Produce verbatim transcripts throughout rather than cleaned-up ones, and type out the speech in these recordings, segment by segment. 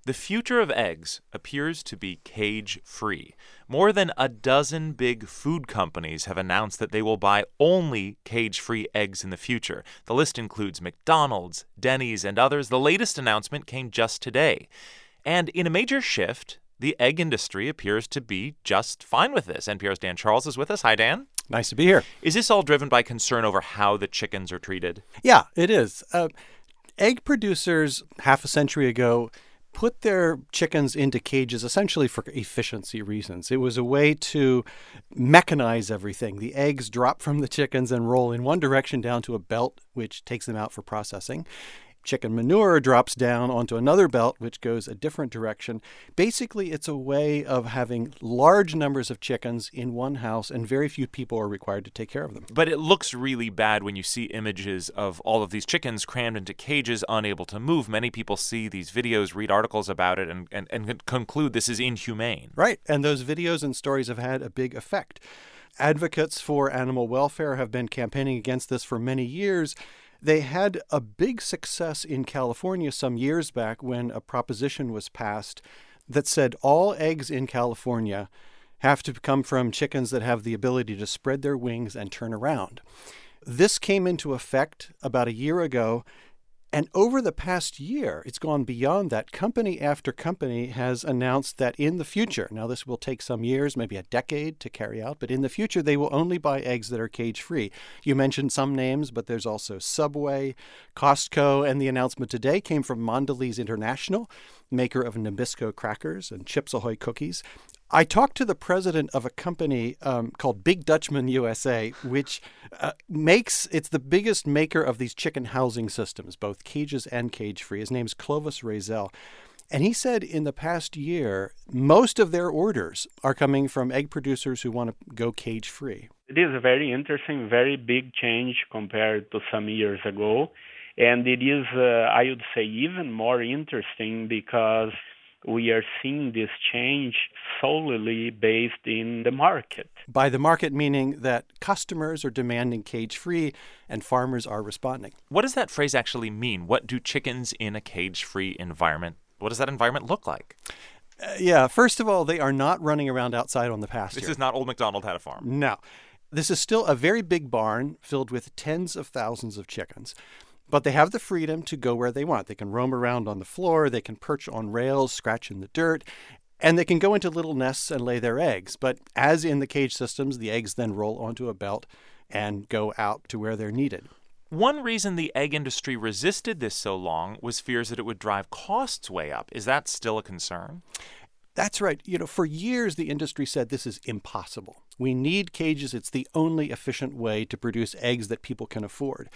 The future of eggs appears to be cage-free. More than a dozen big food companies have announced that they will buy only cage-free eggs in the future. The list includes McDonald's, Denny's, and others. The latest announcement came just today. And in a major shift, the egg industry appears to be just fine with this. N P R's Dan Charles is with us. Hi, Dan. Nice to be here. Is this all driven by concern over how the chickens are treated? Yeah, it is. Uh, egg producers half a century ago put their chickens into cages essentially for efficiency reasons. It was a way to mechanize everything. The eggs drop from the chickens and roll in one direction down to a belt, which takes them out for processing. Chicken manure drops down onto another belt, which goes a different direction. Basically, it's a way of having large numbers of chickens in one house, and very few people are required to take care of them. But it looks really bad when you see images of all of these chickens crammed into cages, unable to move. Many people see these videos, read articles about it, and, and, and conclude this is inhumane. Right, and those videos and stories have had a big effect. Advocates for animal welfare have been campaigning against this for many years. They had a big success in California some years back when a proposition was passed that said all eggs in California have to come from chickens that have the ability to spread their wings and turn around. This came into effect about a year ago. And over the past year, it's gone beyond that. Company after company has announced that in the future, now this will take some years, maybe a decade to carry out, but in the future, they will only buy eggs that are cage-free. You mentioned some names, but there's also Subway, Costco, and the announcement today came from Mondelez International, maker of Nabisco crackers and Chips Ahoy cookies. I talked to the president of a company um, called Big Dutchman U S A, which uh, makes, it's the biggest maker of these chicken housing systems, both cages and cage-free. His name's Clovis Razel. And he said in the past year, most of their orders are coming from egg producers who want to go cage-free. It is a very interesting, very big change compared to some years ago. And it is, uh, I would say, even more interesting because we are seeing this change solely based in the market. By the market, meaning that customers are demanding cage-free and farmers are responding. What does that phrase actually mean? What do chickens in a cage-free environment, what does that environment look like? Uh, yeah, first of all, they are not running around outside on the pasture. This is not Old MacDonald Had a Farm. No. This is still a very big barn filled with tens of thousands of chickens. But they have the freedom to go where they want. They can roam around on the floor, they can perch on rails, scratch in the dirt, and they can go into little nests and lay their eggs. But as in the cage systems, the eggs then roll onto a belt and go out to where they're needed. One reason the egg industry resisted this so long was fears that it would drive costs way up. Is that still a concern? That's right. You know, for years, the industry said this is impossible. We need cages. It's the only efficient way to produce eggs that people can afford.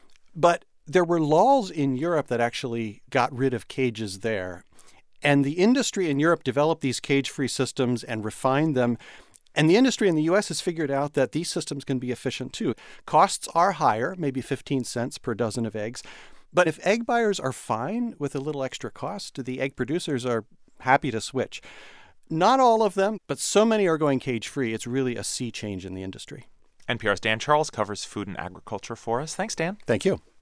But there were laws in Europe that actually got rid of cages there. And the industry in Europe developed these cage-free systems and refined them. And the industry in the U S has figured out that these systems can be efficient too. Costs are higher, maybe fifteen cents per dozen of eggs. But if egg buyers are fine with a little extra cost, the egg producers are happy to switch. Not all of them, but so many are going cage-free. It's really a sea change in the industry. N P R's Dan Charles covers food and agriculture for us. Thanks, Dan. Thank you.